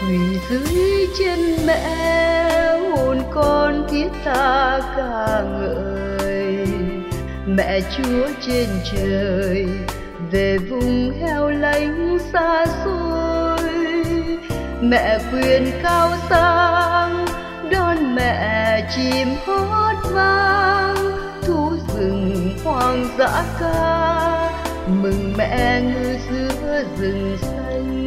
quỳ dưới chân mẹ, hồn con thiết tha ca ngợi. Mẹ Chúa trên trời, về vùng heo lánh xa xôi. Mẹ quyền cao sang, đón mẹ chim hót vang. Thú rừng hoang dã ca, mừng mẹ ngự giữa rừng xanh.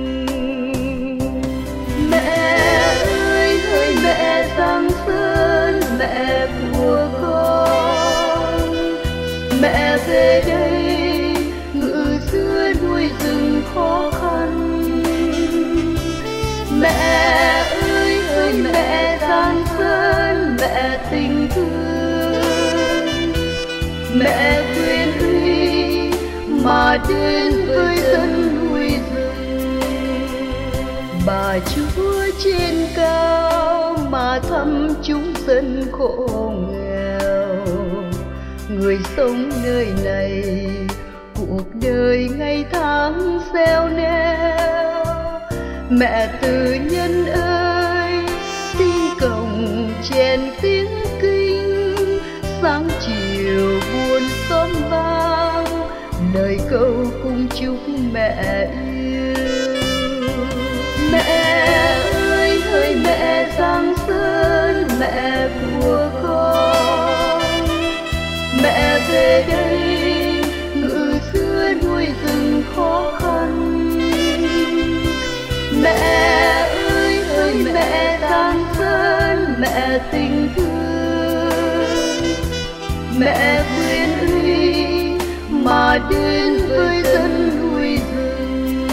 Mẹ ơi hỡi mẹ Giang Sơn, mẹ của con. Mẹ về đây ngự giữa núi rừng khó khăn. Mẹ ơi hỡi mẹ Giang Sơn, mẹ tình thương. Mẹ quyền uy mà đến với dân núi rừng. Bà Chúa trên cao mà thăm chúng dân khổ nghèo. Người sống nơi này cuộc đời ngày tháng xeo neo. Mẹ từ nhân ơi, xin cổng chèn tiếng kinh. Sáng chiều buồn xóm vang, lời câu cung chúc mẹ yêu. Mẹ ơi hỡi mẹ Giang Sơn, mẹ của con. Mẹ về đây ngự giữa núi rừng khó khăn. Mẹ ơi hỡi mẹ Giang Sơn, mẹ tình thương. Mẹ quyền uy mà đến với dân núi rừng.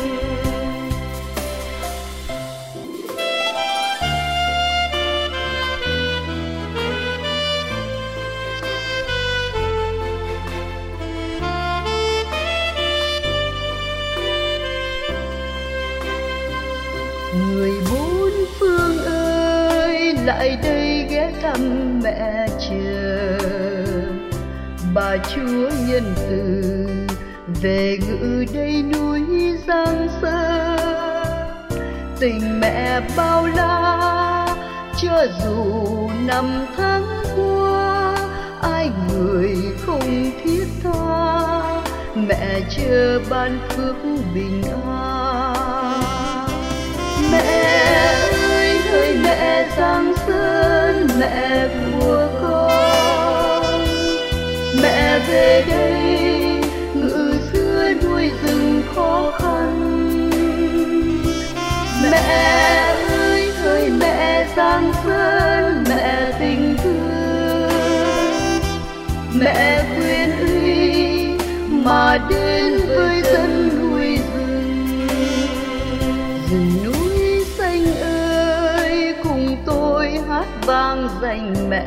Người bốn phương ơi, lại đây ghé thăm mẹ chờ. Bà Chúa nhân từ về ngự đây núi Giang Sơn. Tình mẹ bao la cho dù năm tháng qua, ai người không thiết tha. Mẹ chờ ban phước bình an. Mẹ ơi hỡi mẹ Giang Sơn, mẹ của con. Mẹ về đây ngự giữa núi rừng khó khăn. Mẹ ơi hỡi mẹ Giang Sơn, mẹ tình thương. Mẹ quyền uy mà đến với dân núi rừng. Rừng núi xanh ơi, cùng tôi hát vang danh mẹ.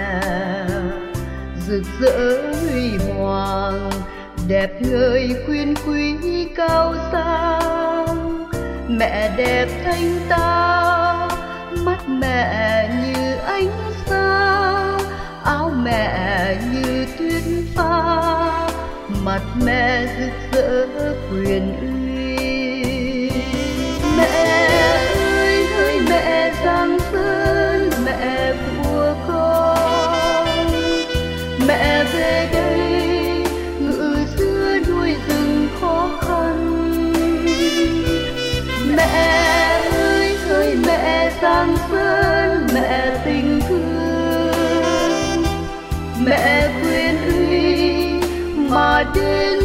Rực rỡ huy hoàng, đẹp ngời quyến quý cao sang. Mẹ đẹp thanh tao, mắt mẹ như ánh sao. Áo mẹ như tuyết pha, mặt mẹ rực rỡ quyền uy. Mẹ ơi hỡi mẹ Giang Sơn, mẹ của con. Mẹ về đây ngự giữa núi rừng khó khăn. Mẹ ơi hỡi mẹ Giang Sơn, mẹ tình thương. Mẹ quyền uy mà đến